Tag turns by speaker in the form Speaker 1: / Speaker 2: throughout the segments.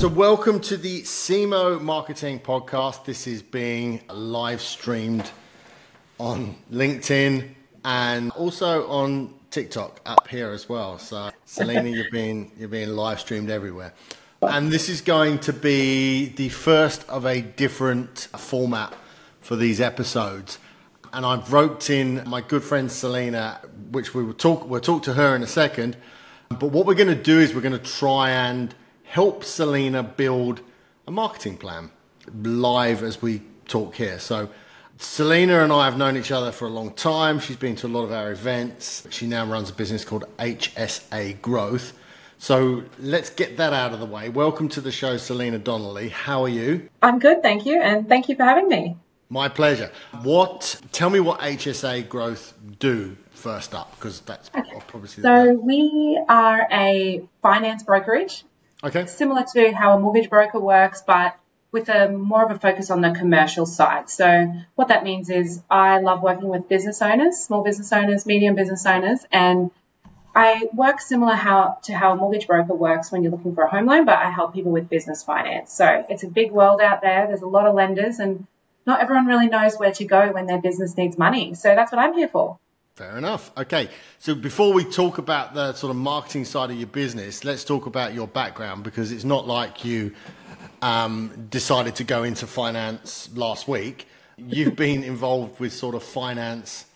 Speaker 1: So welcome to the SEMO Marketing Podcast. This is being live streamed on LinkedIn and also on TikTok up here as well. So Selena, you're being live streamed everywhere. And this is going to be the first of a different format for these episodes. And I've roped in my good friend Selena, which we'll talk to her in a second. But what we're going to do is we're going to try and help Selena build a marketing plan live as we talk here. So Selena and I have known each other for a long time. She's been to a lot of our events. She now runs a business called HSA Growth. So let's get that out of the way. Welcome to the show, Selena Donnelly. How are you?
Speaker 2: I'm good, thank you. And thank you for having me.
Speaker 1: My pleasure. Tell me what HSA Growth do first up, because that's obviously...
Speaker 2: So we are a finance brokerage.
Speaker 1: Okay.
Speaker 2: Similar to how a mortgage broker works, but with more of a focus on the commercial side. So what that means is I love working with business owners, small business owners, medium business owners, and I work similar to how a mortgage broker works when you're looking for a home loan, but I help people with business finance. So it's a big world out there. There's a lot of lenders, and not everyone really knows where to go when their business needs money. So that's what I'm here for.
Speaker 1: Fair enough. Okay. So before we talk about the sort of marketing side of your business, let's talk about your background, because it's not like you decided to go into finance last week. You've been involved with sort of finance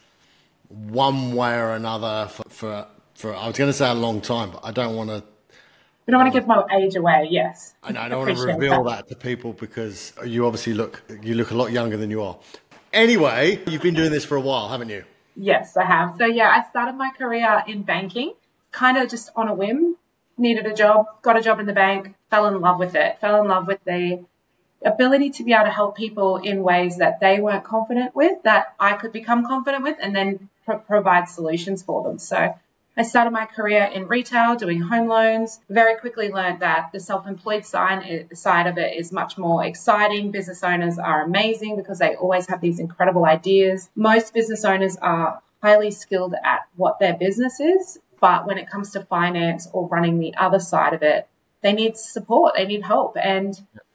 Speaker 1: one way or another for I was going to say a long time, but I don't want to.
Speaker 2: You don't want to give my age away, yes.
Speaker 1: I don't want to reveal that to people, because you obviously look a lot younger than you are. Anyway, you've been doing this for a while, haven't you?
Speaker 2: Yes, I have. So yeah, I started my career in banking, kind of just on a whim, needed a job, got a job in the bank, fell in love with it, fell in love with the ability to be able to help people in ways that they weren't confident with, that I could become confident with, and then provide solutions for them. So I started my career in retail doing home loans, very quickly learned that the self-employed side of it is much more exciting. Business owners are amazing because they always have these incredible ideas. Most business owners are highly skilled at what their business is, but when it comes to finance or running the other side of it, they need support, they need help. And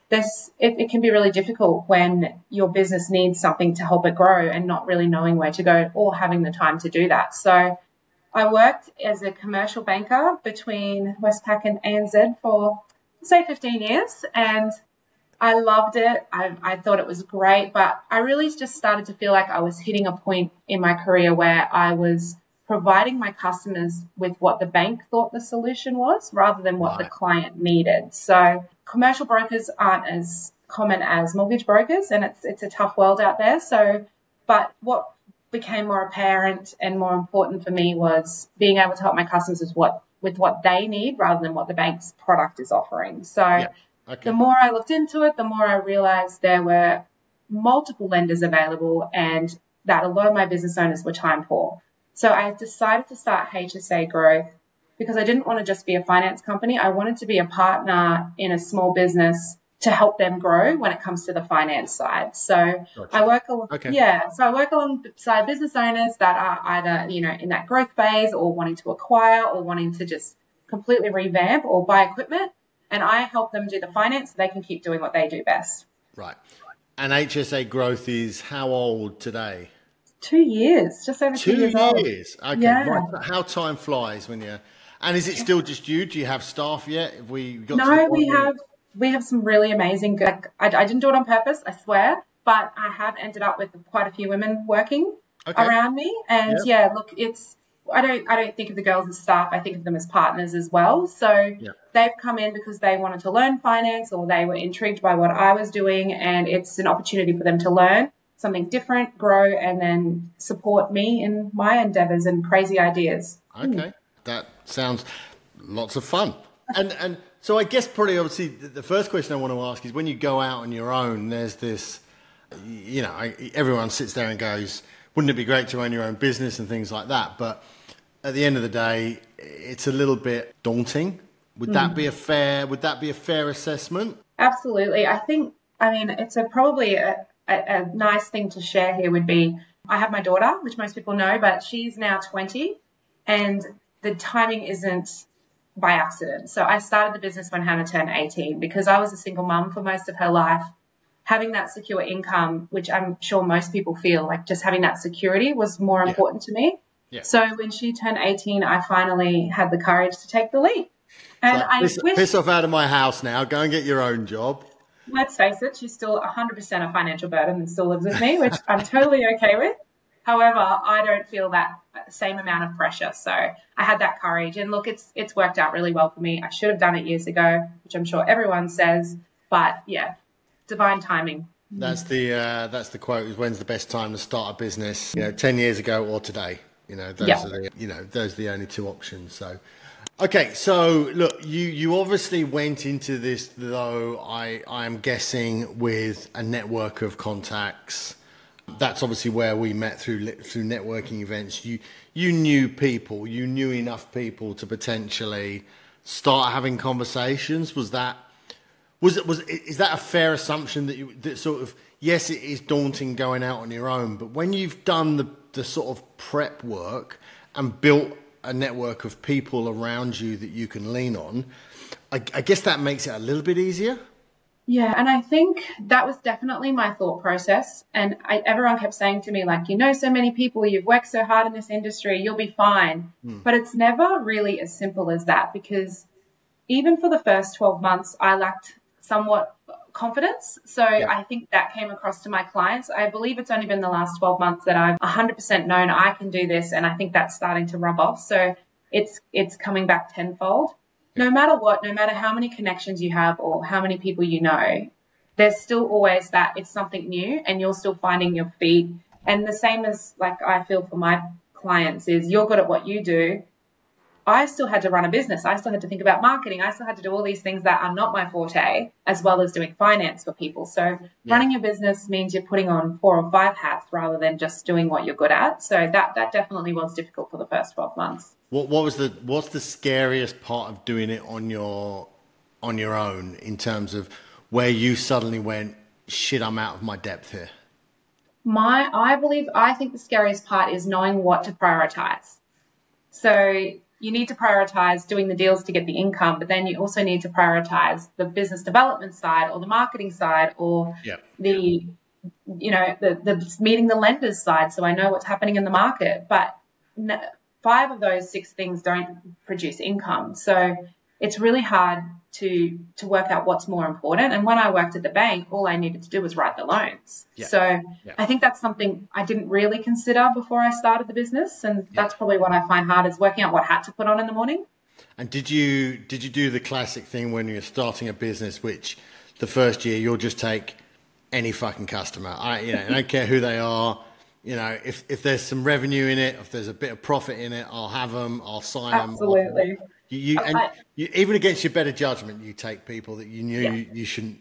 Speaker 2: it can be really difficult when your business needs something to help it grow and not really knowing where to go or having the time to do that. So I worked as a commercial banker between Westpac and ANZ for, say, 15 years, and I loved it. I thought it was great, but I really just started to feel like I was hitting a point in my career where I was providing my customers with what the bank thought the solution was rather than what the client needed. So commercial brokers aren't as common as mortgage brokers, and it's a tough world out there. But what became more apparent and more important for me was being able to help my customers with what they need rather than what the bank's product is offering. So the more I looked into it, the more I realized there were multiple lenders available and that a lot of my business owners were time poor. So I decided to start HSA Growth because I didn't want to just be a finance company. I wanted to be a partner in a small business to help them grow when it comes to the finance side. So gotcha. I work alongside business owners that are either, in that growth phase or wanting to acquire or wanting to just completely revamp or buy equipment. And I help them do the finance so they can keep doing what they do best.
Speaker 1: Right. And HSA Growth is how old today?
Speaker 2: 2 years, just over 2 years old.
Speaker 1: 2 years. Okay.
Speaker 2: Yeah.
Speaker 1: Right. How time flies when you're... And is it still just you? Do you have staff yet?
Speaker 2: We have some really amazing, I didn't do it on purpose, I swear, but I have ended up with quite a few women working around me. And I don't think of the girls as staff, I think of them as partners as well. So they've come in because they wanted to learn finance or they were intrigued by what I was doing, and it's an opportunity for them to learn something different, grow, and then support me in my endeavors and crazy ideas.
Speaker 1: Okay, that sounds lots of fun. And so I guess probably obviously the first question I want to ask is, when you go out on your own, there's this, everyone sits there and goes, wouldn't it be great to own your own business and things like that? But at the end of the day, it's a little bit daunting. Would that be a fair assessment?
Speaker 2: Absolutely. It's probably a nice thing to share here would be, I have my daughter, which most people know, but she's now 20, and the timing isn't by accident. So I started the business when Hannah turned 18 because I was a single mum for most of her life. Having that secure income, which I'm sure most people feel, like just having that security was more important to me.
Speaker 1: Yeah.
Speaker 2: So when she turned 18, I finally had the courage to take the leap. And
Speaker 1: like,
Speaker 2: I wish,
Speaker 1: piss off out of my house now. Go and get your own job.
Speaker 2: let's face it, she's still 100% a financial burden and still lives with me, which I'm totally okay with. However, I don't feel that same amount of pressure. So I had that courage. And look, it's worked out really well for me. I should have done it years ago, which I'm sure everyone says. But yeah, divine timing.
Speaker 1: That's the quote. Is when's the best time to start a business? 10 years ago or today. Those are those are the only two options. So, okay. So look, you obviously went into this, though, I'm guessing, with a network of contacts. That's obviously where we met through networking events. You knew people. You knew enough people to potentially start having conversations. Is that a fair assumption that sort of, yes, it is daunting going out on your own, but when you've done the sort of prep work and built a network of people around you that you can lean on, I guess that makes it a little bit easier.
Speaker 2: Yeah, and I think that was definitely my thought process. And everyone kept saying to me, like, so many people, you've worked so hard in this industry, you'll be fine. But it's never really as simple as that, because even for the first 12 months, I lacked somewhat confidence. So I think that came across to my clients. I believe it's only been the last 12 months that I've 100% known I can do this. And I think that's starting to rub off. So it's coming back tenfold. No matter what, no matter how many connections you have or how many people you know, there's still always that it's something new and you're still finding your feet. And the same as, like, I feel for my clients is you're good at what you do. I still had to run a business. I still had to think about marketing. I still had to do all these things that are not my forte, as well as doing finance for people. So running your business means you're putting on 4 or 5 hats rather than just doing what you're good at. So that definitely was difficult for the first 12 months.
Speaker 1: What's the scariest part of doing it on your own, in terms of where you suddenly went, shit, I'm out of my depth here?
Speaker 2: I think the scariest part is knowing what to prioritize. So you need to prioritize doing the deals to get the income, but then you also need to prioritize the business development side or the marketing side or the meeting the lenders side. So I know what's happening in the market, but 5 of those 6 things don't produce income. So it's really hard to work out what's more important. And when I worked at the bank, all I needed to do was write the loans. I think that's something I didn't really consider before I started the business. And that's probably what I find hard, is working out what hat to put on in the morning.
Speaker 1: And did you do the classic thing when you're starting a business, which the first year you'll just take any fucking customer? I don't care who they are. If there's some revenue in it, if there's a bit of profit in it, I'll have them, I'll sign them.
Speaker 2: Absolutely.
Speaker 1: You even against your better judgment, you take people that you knew you shouldn't.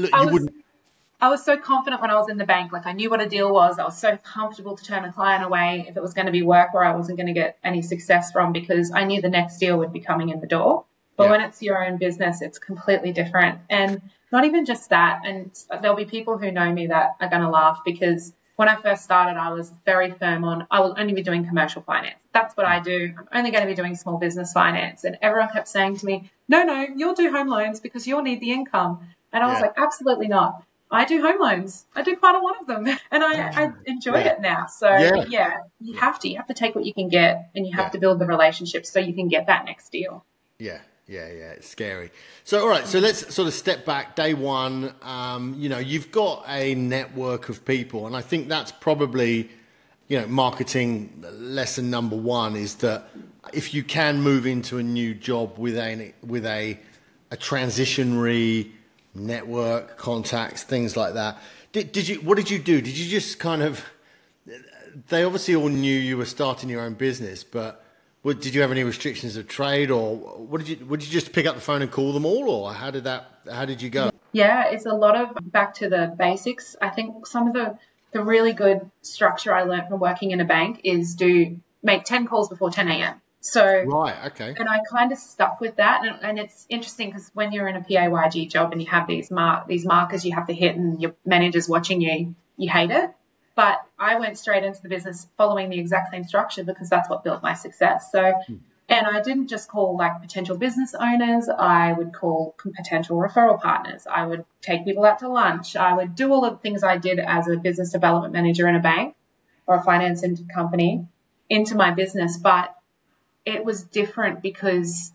Speaker 2: I was so confident when I was in the bank. Like, I knew what a deal was. I was so comfortable to turn a client away if it was going to be work where I wasn't going to get any success from, because I knew the next deal would be coming in the door. But when it's your own business, it's completely different. And not even just that. And there'll be people who know me that are going to laugh, because when I first started, I was very firm on I will only be doing commercial finance. That's what I do. I'm only going to be doing small business finance. And everyone kept saying to me, no, you'll do home loans because you'll need the income. And I was like, absolutely not. I do home loans. I do quite a lot of them, and I enjoy it now. So you have to take what you can get, and you have to build the relationships so you can get that next deal.
Speaker 1: Yeah. It's scary. So, all right. So let's sort of step back. Day one, you've got a network of people, and I think that's probably, marketing lesson number 1 is that if you can move into a new job with a transitionary network, contacts, things like that. What did you do? Did you just kind of? They obviously all knew you were starting your own business, but. Did you have any restrictions of trade, or would you just pick up the phone and call them all, or how did you go?
Speaker 2: Yeah, it's a lot of back to the basics. I think some of the really good structure I learned from working in a bank is to make 10 calls before 10 a.m. So
Speaker 1: right, okay.
Speaker 2: And I kind of stuck with that, and it's interesting because when you're in a PAYG job and you have these markers you have to hit, and your manager's watching you hate it. But I went straight into the business following the exact same structure because that's what built my success. So And I didn't just call like potential business owners. I would call potential referral partners. I would take people out to lunch. I would do all of the things I did as a business development manager in a bank or a finance company into my business. But it was different because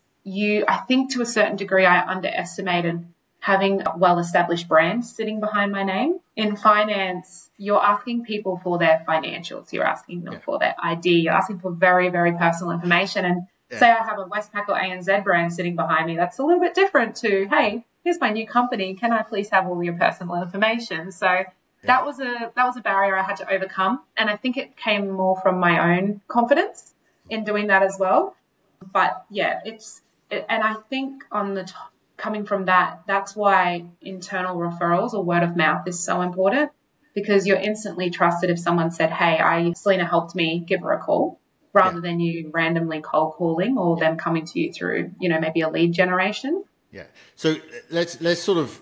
Speaker 2: I think to a certain degree, I underestimated having a well-established brand sitting behind my name. In finance, you're asking people for their financials. You're asking them for their ID. You're asking for very, very personal information. And say I have a Westpac or ANZ brand sitting behind me, that's a little bit different to, hey, here's my new company. Can I please have all your personal information? So that was a barrier I had to overcome. And I think it came more from my own confidence in doing that as well. But yeah, and I think coming from that, that's why internal referrals or word of mouth is so important, because you're instantly trusted if someone said, hey, Selena helped me, give her a call, rather than you randomly cold calling or them coming to you through, maybe a lead generation.
Speaker 1: Yeah. So let's sort of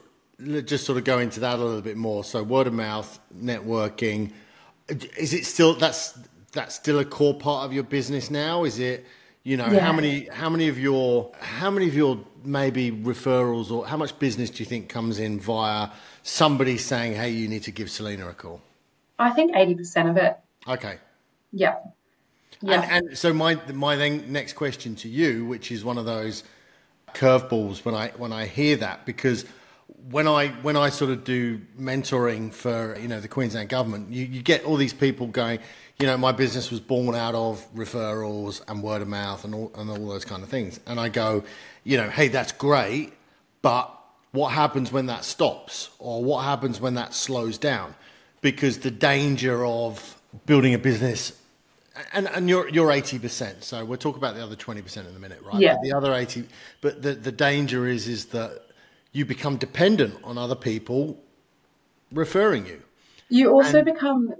Speaker 1: go into that a little bit more. So word of mouth, networking, is it still, that's still a core part of your business now? Is it, how many of your maybe referrals, or how much business do you think comes in via somebody saying, hey, you need to give Selena a call?
Speaker 2: I think 80% of it.
Speaker 1: Okay.
Speaker 2: Yeah.
Speaker 1: And so my then next question to you, which is one of those curveballs when I hear that, because when I sort of do mentoring for the Queensland government, you get all these people going, my business was born out of referrals and word of mouth and all those kind of things, and I go, hey, that's great, but what happens when that stops, or what happens when that slows down? Because the danger of building a business, and you're 80%, so we'll talk about the other 20% in a minute, right?
Speaker 2: Yeah.
Speaker 1: But the other 80, but the danger is that you become dependent on other people referring you.
Speaker 2: You also become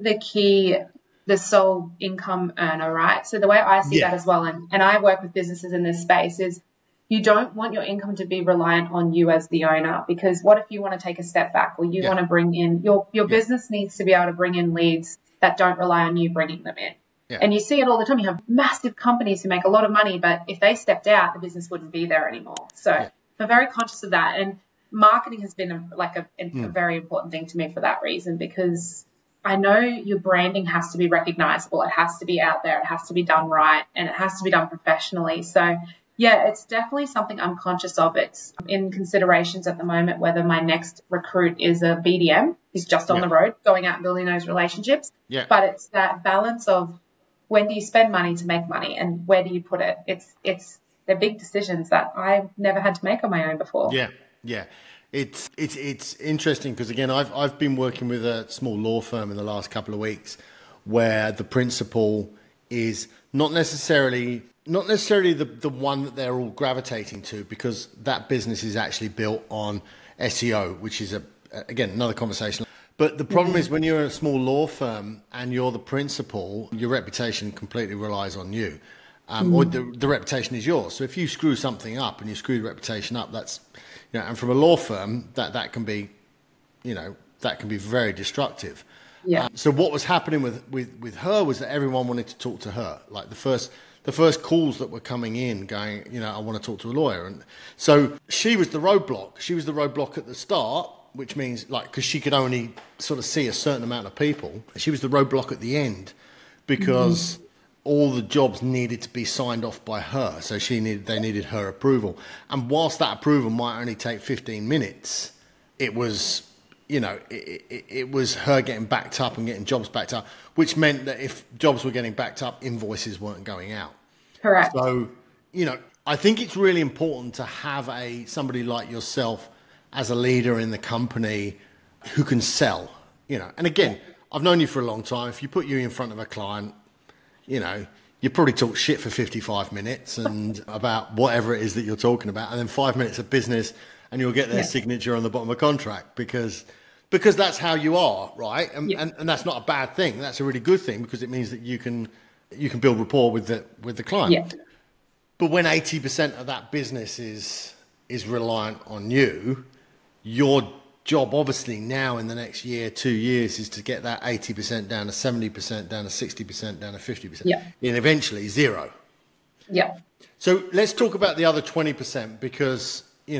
Speaker 2: the sole income earner, right? So the way I see that as well, and I work with businesses in this space, is you don't want your income to be reliant on you as the owner, because what if you want to take a step back, or you want to bring in, your business needs to be able to bring in leads that don't rely on you bringing them in. Yeah. And you see it all the time. You have massive companies who make a lot of money, but if they stepped out, the business wouldn't be there anymore. So I'm very conscious of that. And marketing has been a very important thing to me for that reason, because I know your branding has to be recognizable. It has to be out there. It has to be done right, and it has to be done professionally. So yeah, it's definitely something I'm conscious of. It's in considerations at the moment whether my next recruit is a BDM, who's just on the road, going out and building those relationships. Yeah. But it's that balance of, when do you spend money to make money, and where do you put it? They're big decisions that I've never had to make on my own before.
Speaker 1: Yeah, yeah. It's interesting because, again, I've been working with a small law firm in the last couple of weeks where the principal is not necessarily the one that they're all gravitating to, because that business is actually built on SEO, which is again another conversation. But the problem is, when you're in a small law firm and you're the principal, your reputation completely relies on you, or the reputation is yours. So if you screw something up and you screw the reputation up, that's, and from a law firm, that can be, that can be very destructive. Yeah. So what was happening with her was that everyone wanted to talk to her. Like the first calls that were coming in going, I want to talk to a lawyer. And so she was the roadblock. She was the roadblock at the start, which means, because she could only sort of see a certain amount of people. She was the roadblock at the end, because all the jobs needed to be signed off by her. So they needed her approval. And whilst that approval might only take 15 minutes, it was, it was her getting backed up and getting jobs backed up, which meant that if jobs were getting backed up, invoices weren't going out.
Speaker 2: Correct.
Speaker 1: So, I think it's really important to have somebody like yourself as a leader in the company who can sell, And again, I've known you for a long time. If you put you in front of a client, you probably talk shit for 55 minutes and about whatever it is that you're talking about, and then 5 minutes of business, and you'll get their signature on the bottom of a contract, because that's how you are, right? And that's not a bad thing. That's a really good thing, because it means that you can build rapport with the client. Yeah. But when 80% of that business is reliant on you, your job obviously now in the next year, 2 years, is to get that 80% down to 70%, down to 60%, down to 50%, and eventually zero.
Speaker 2: Yeah.
Speaker 1: So let's talk about the other 20% because,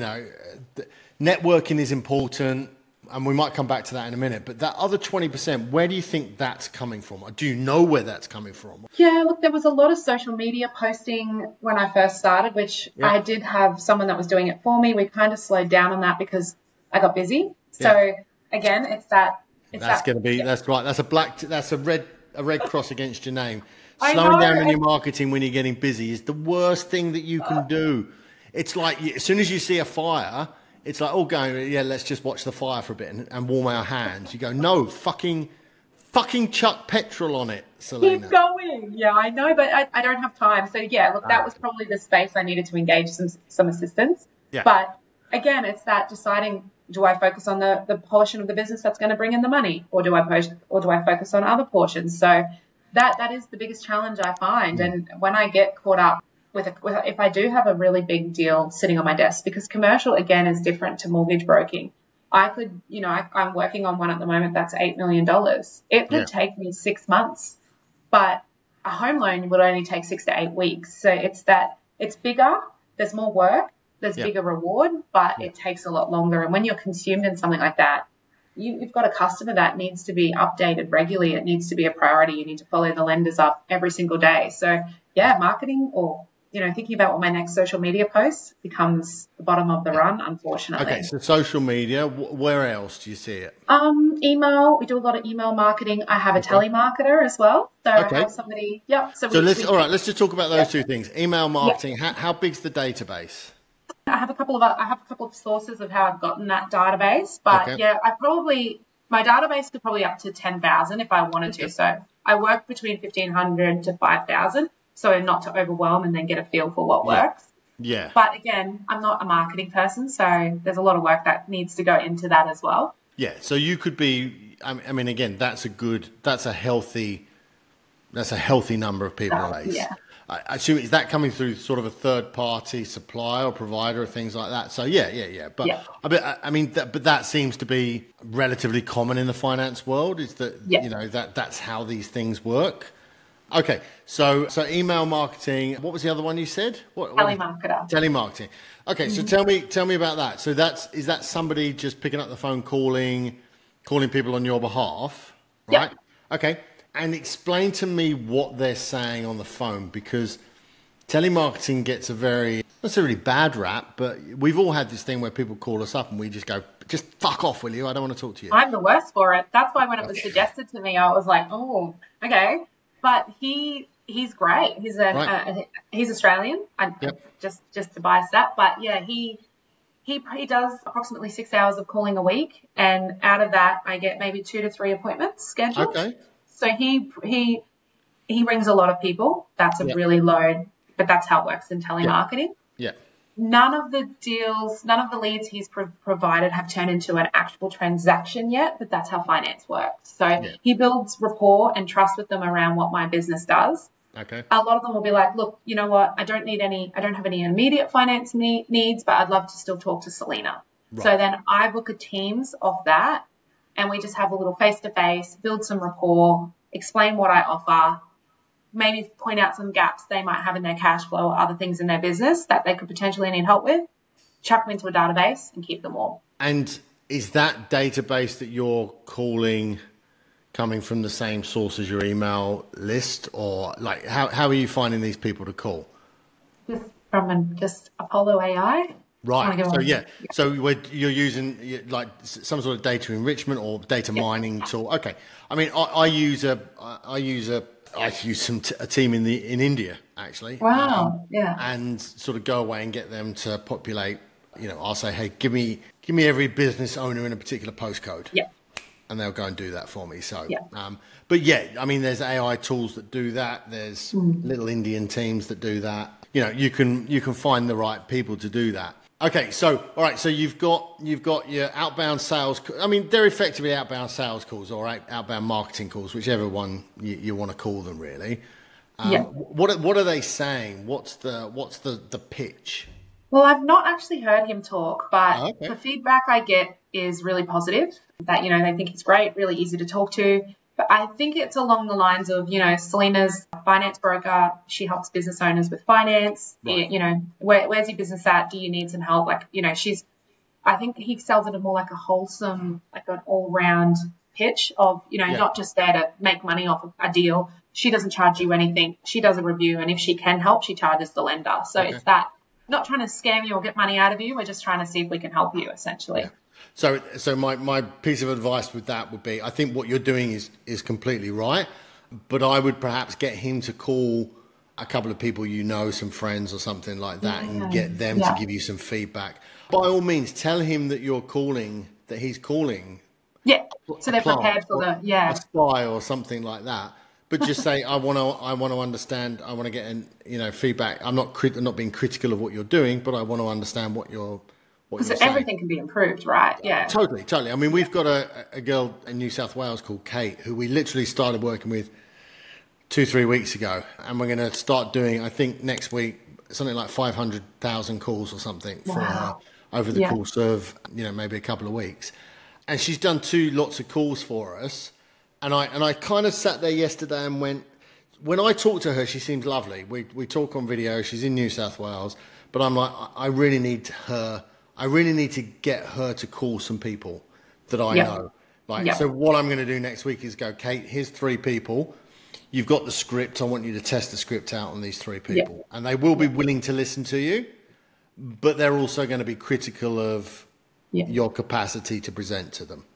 Speaker 1: networking is important and we might come back to that in a minute. But that other 20%, where do you think that's coming from? Or do you know where that's coming from?
Speaker 2: Yeah, look, there was a lot of social media posting when I first started, which I did have someone that was doing it for me. We kind of slowed down on that because I got busy. So again,
Speaker 1: That's going to be, that's right. That's a red cross against your name.
Speaker 2: I
Speaker 1: Slowing
Speaker 2: know.
Speaker 1: down in your marketing when you're getting busy is the worst thing that you can do. It's like as soon as you see a fire, it's like, let's just watch the fire for a bit and warm our hands. You go, no, fucking chuck petrol on it, Selena.
Speaker 2: Keep going. Yeah, I know, but I don't have time. So yeah, look, that was probably the space I needed to engage some assistance.
Speaker 1: Yeah.
Speaker 2: But again, it's that deciding, do I focus on the portion of the business that's going to bring in the money, or do I focus on other portions? So that is the biggest challenge I find. And when I get caught up if I do have a really big deal sitting on my desk, because commercial again is different to mortgage broking. I could, I'm working on one at the moment that's $8 million. It could take me 6 months, but a home loan would only take 6 to 8 weeks. So it's bigger, there's more work, there's bigger reward, but it takes a lot longer. And when you're consumed in something like that, you've got a customer that needs to be updated regularly. It needs to be a priority. You need to follow the lenders up every single day. So marketing or thinking about what my next social media post becomes the bottom of the run, unfortunately.
Speaker 1: Okay, so social media, where else do you see it?
Speaker 2: Email. We do a lot of email marketing. I have a telemarketer as well. So I have somebody. Yep.
Speaker 1: Let's just talk about those two things. Email marketing. How big's the database?
Speaker 2: I have a couple of sources of how I've gotten that database, but my database could probably up to 10,000 if I wanted to. So I work between 1,500 to 5,000. So not to overwhelm and then get a feel for what works.
Speaker 1: Yeah.
Speaker 2: But again, I'm not a marketing person, so there's a lot of work that needs to go into that as well.
Speaker 1: Yeah. So you could be, again, that's a healthy number of people.
Speaker 2: Yeah.
Speaker 1: I assume, is that coming through sort of a third party supplier or provider or things like that? So yeah. But but that seems to be relatively common in the finance world. Is that that's how these things work. Okay, so email marketing. What was the other one you said?
Speaker 2: Telemarketer.
Speaker 1: Telemarketing. Okay, so tell me about that. So is that somebody just picking up the phone, calling people on your behalf, right?
Speaker 2: Yep.
Speaker 1: Okay, and explain to me what they're saying on the phone, because telemarketing gets a very, not necessarily bad rap, but we've all had this thing where people call us up and we just go, just fuck off, will you? I don't want to talk to you.
Speaker 2: I'm the worst for it. That's why when it was suggested to me, I was like, oh, okay. But he's great. He's Australian. Just to bias that, but yeah, he does approximately 6 hours of calling a week, and out of that, I get maybe 2 to 3 appointments scheduled. Okay. So he rings a lot of people. That's a really low, but that's how it works in telemarketing.
Speaker 1: Yeah.
Speaker 2: None of the leads he's provided have turned into an actual transaction yet, but that's how finance works. So he builds rapport and trust with them around what my business does.
Speaker 1: Okay.
Speaker 2: A lot of them will be like, look, you know what? I don't have any immediate finance needs, but I'd love to still talk to Selena. Right. So then I book a Teams off that, and we just have a little face-to-face, build some rapport, explain what I offer, maybe point out some gaps they might have in their cash flow or other things in their business that they could potentially need help with, chuck them into a database and keep them all.
Speaker 1: And is that database that you're calling coming from the same source as your email list, or like how are you finding these people to call?
Speaker 2: Just from Apollo AI.
Speaker 1: Right. So you're using like some sort of data enrichment or data mining tool. Okay. I mean, I use a team in India actually.
Speaker 2: Wow.
Speaker 1: And sort of go away and get them to populate. I'll say, hey, give me every business owner in a particular postcode.
Speaker 2: Yeah.
Speaker 1: And they'll go and do that for me. So, there's AI tools that do that. There's little Indian teams that do that. You can find the right people to do that. Okay, so all right, so you've got your outbound sales. I mean, they're effectively outbound sales calls, all right, outbound marketing calls, whichever one you want to call them, really. What are they saying? What's the pitch?
Speaker 2: Well, I've not actually heard him talk, but the feedback I get is really positive. That they think he's great, really easy to talk to. But I think it's along the lines of, Selena's a finance broker. She helps business owners with finance.
Speaker 1: Right.
Speaker 2: Where's your business at? Do you need some help? Like, I think he sells it more like a wholesome, like an all-round pitch of, not just there to make money off of a deal. She doesn't charge you anything. She does a review, and if she can help, she charges the lender. So It's that, not trying to scam you or get money out of you. We're just trying to see if we can help you, essentially.
Speaker 1: Yeah. So my piece of advice with that would be, I think what you're doing is completely right, but I would perhaps get him to call a couple of people, some friends or something like that, and get them to give you some feedback. By all means, tell him that he's calling.
Speaker 2: Yeah, so they're prepared for
Speaker 1: a spy or something like that. But just say, I want to understand. I want to get feedback. I'm not being critical of what you're doing, but I want to understand what you're
Speaker 2: saying. Everything can be improved, right? Yeah,
Speaker 1: totally. I mean, we've got a girl in New South Wales called Kate, who we literally started working with 2-3 weeks ago, and we're going to start doing, I think, next week something like 500,000 calls or something for her over the course of maybe a couple of weeks. And she's done 2 lots of calls for us. And I kind of sat there yesterday and went, when I talk to her, she seems lovely. We talk on video. She's in New South Wales, but I'm like, I really need to get her to call some people that I know. So what I'm going to do next week is go, Kate, here's 3 people. You've got the script. I want you to test the script out on these 3 people, and they will be willing to listen to you, but they're also going to be critical of your capacity to present to them.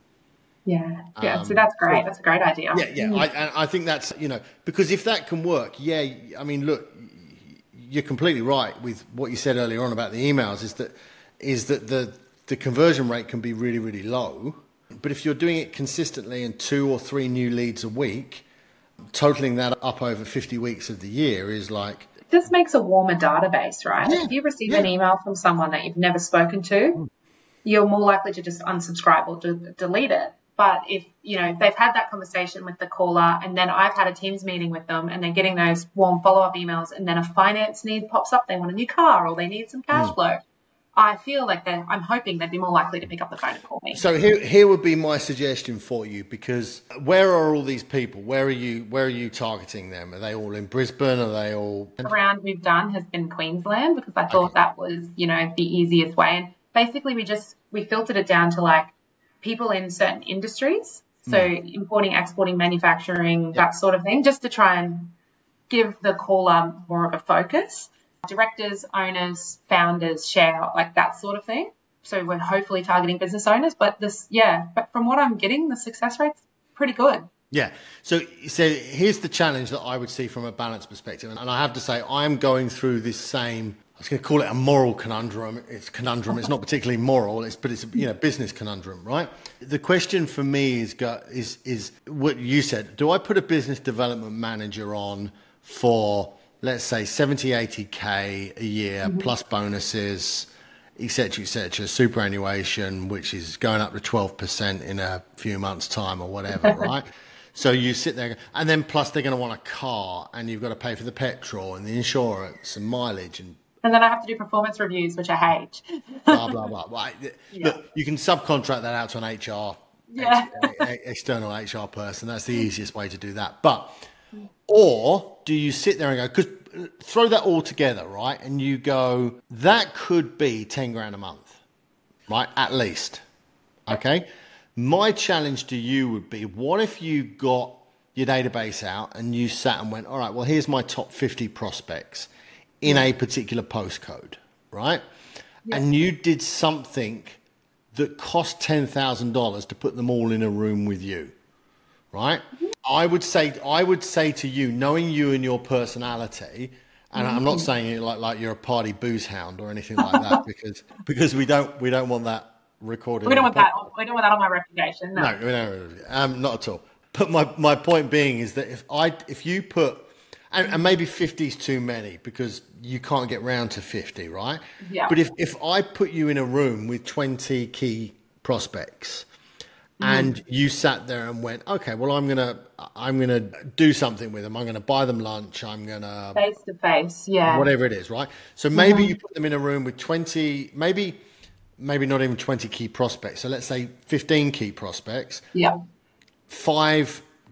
Speaker 2: So that's great. That's a great idea.
Speaker 1: I think that's, because if that can work, I mean, look, you're completely right with what you said earlier on about the emails, is that the conversion rate can be really, really low. But if you're doing it consistently and 2 or 3 new leads a week, totaling that up over 50 weeks of the year is like...
Speaker 2: It just makes a warmer database, right? If you receive an email from someone that you've never spoken to, you're more likely to just unsubscribe or delete it. But if, they've had that conversation with the caller, and then I've had a Teams meeting with them, and they're getting those warm follow-up emails, and then a finance need pops up, they want a new car or they need some cash flow, I feel like I'm hoping they'd be more likely to pick up the phone and call me.
Speaker 1: So here would be my suggestion for you, because where are all these people? Where are you targeting them? Are they all in Brisbane? Are they all...
Speaker 2: The round we've done has been Queensland, because I thought that was, the easiest way. And basically we filtered it down to like people in certain industries. So importing, exporting, manufacturing, that sort of thing, just to try and give the caller more of a focus. Directors, owners, founders, share, like that sort of thing. So we're hopefully targeting business owners, but from what I'm getting, the success rate's pretty good.
Speaker 1: Yeah. So here's the challenge that I would see from a balance perspective. And I have to say, I'm going through this same, I was going to call it a moral conundrum. It's not particularly moral, but it's a business conundrum, right? The question for me is what you said. Do I put a business development manager on for, let's say, 70, 80K a year plus bonuses, et cetera, superannuation, which is going up to 12% in a few months' time or whatever, right? So you sit there, and then plus they're going to want a car, and you've got to pay for the petrol and the insurance and mileage
Speaker 2: and then I have to do performance reviews, which I hate.
Speaker 1: blah, blah, blah. Right. Look, you can subcontract that out to an HR, external HR person. That's the easiest way to do that. Or do you sit there and go, because throw that all together, right? And you go, that could be 10 grand a month, right? At least. Okay. My challenge to you would be, what if you got your database out and you sat and went, all right, well, here's my top 50 prospects in a particular postcode, right? Yeah. And you did something that cost $10,000 to put them all in a room with you, right? Mm-hmm. I would say to you, knowing you and your personality, and I'm not saying it like you're a party booze hound or anything like that, because we don't want that recorded.
Speaker 2: We don't want that. We don't want that on my reputation.
Speaker 1: No, not at all. But my point being is that if you put, and maybe 50 is too many because you can't get round to 50, right? Yeah. But if I put you in a room with 20 key prospects, and you sat there and went, okay, well, I'm gonna do something with them. I'm gonna buy them lunch. I'm gonna
Speaker 2: face to face,
Speaker 1: whatever it is, right? So maybe you put them in a room with 20, maybe not even 20 key prospects. So let's say 15 key prospects.
Speaker 2: Yeah.
Speaker 1: 5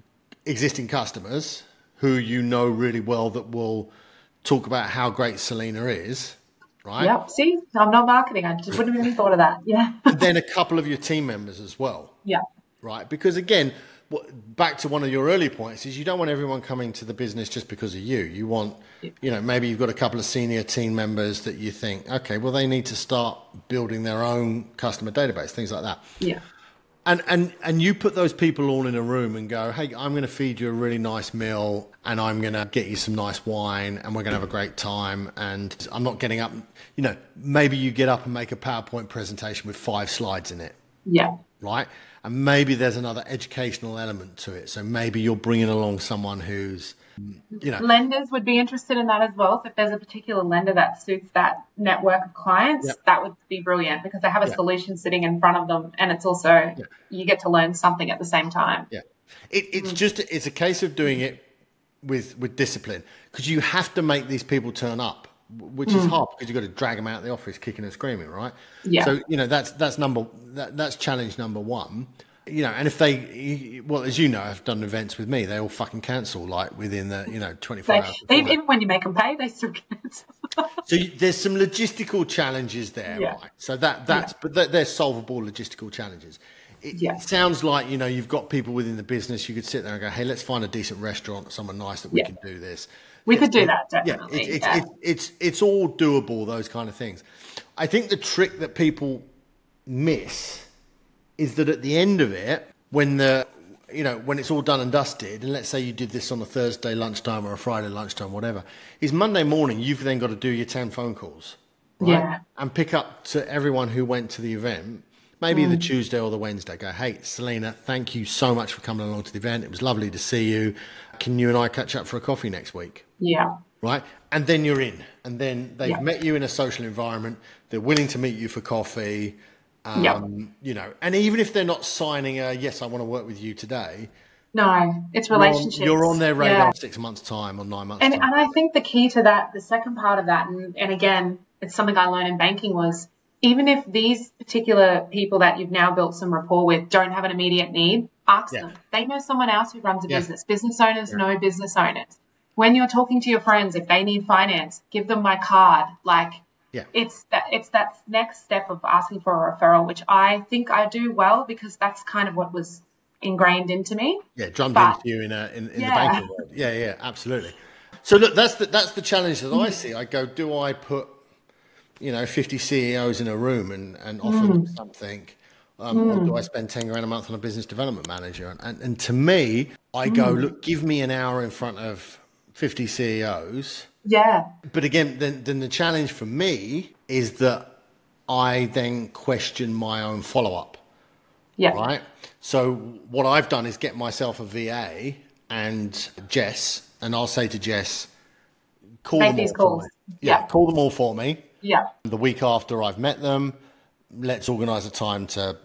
Speaker 1: existing customers who you know really well that will talk about how great Selena is, right?
Speaker 2: Yep. See, I'm not marketing. I just wouldn't have even thought of that. Yeah.
Speaker 1: And then a couple of your team members as well,
Speaker 2: Yeah.
Speaker 1: right? Because again, back to one of your early points is you don't want everyone coming to the business just because of you. You want, maybe you've got a couple of senior team members that you think, okay, well, they need to start building their own customer database, things like that.
Speaker 2: Yeah.
Speaker 1: And you put those people all in a room and go, hey, I'm going to feed you a really nice meal and I'm going to get you some nice wine and we're going to have a great time. And I'm not getting up, maybe you get up and make a PowerPoint presentation with 5 slides in it.
Speaker 2: Yeah.
Speaker 1: Right. And maybe there's another educational element to it. So maybe you're bringing along someone who's,
Speaker 2: Lenders would be interested in that as well. So if there's a particular lender that suits that network of clients, that would be brilliant because they have a solution sitting in front of them. And it's also, you get to learn something at the same time.
Speaker 1: Yeah. It's a case of doing it with discipline because you have to make these people turn up, which is hard because you've got to drag them out of the office kicking and screaming, right?
Speaker 2: Yeah.
Speaker 1: So, that's challenge number one. And if they, as you know, have done events with me, they all fucking cancel like within the, 24 hours.
Speaker 2: Even when you make them pay, they still cancel.
Speaker 1: So there's some logistical challenges there, right? So but they're solvable logistical challenges. It sounds like, you've got people within the business. You could sit there and go, hey, let's find a decent restaurant or somewhere nice that we can do this.
Speaker 2: We could do that, definitely.
Speaker 1: It's all doable, those kind of things. I think the trick that people miss is that at the end of it, when when it's all done and dusted, and let's say you did this on a Thursday lunchtime or a Friday lunchtime, whatever, is Monday morning, you've then got to do your 10 phone calls, right?
Speaker 2: Yeah.
Speaker 1: And pick up to everyone who went to the event, maybe the Tuesday or the Wednesday, go, hey, Selena, thank you so much for coming along to the event. It was lovely to see you. Can you and I catch up for a coffee next week?
Speaker 2: Yeah.
Speaker 1: Right. And then you're in. And then they've met you in a social environment. They're willing to meet you for coffee. And even if they're not signing yes, I want to work with you today.
Speaker 2: No, it's relationships.
Speaker 1: You're on their radar 6 months' time or 9 months' time.
Speaker 2: And I think the key to that, the second part of that, and again, it's something I learned in banking was, even if these particular people that you've now built some rapport with don't have an immediate need, ask them. They know someone else who runs a business. Business owners know business owners. When you're talking to your friends, if they need finance, give them my card. It's that next step of asking for a referral, which I think I do well because that's kind of what was ingrained into me.
Speaker 1: Yeah, drummed into you in the banking world. Yeah, absolutely. So look, that's the challenge that I see. I go, do I put 50 CEOs in a room and offer them something, or do I spend 10 grand a month on a business development manager? And to me, I go, look, give me an hour in front of 50 CEOs.
Speaker 2: Yeah.
Speaker 1: But again, then the challenge for me is that I then question my own follow-up.
Speaker 2: Yeah.
Speaker 1: Right? So what I've done is get myself a VA and Jess, and I'll say to Jess, call them all for me. Yeah, call them all for me.
Speaker 2: Yeah.
Speaker 1: The week after I've met them, let's organise a time to,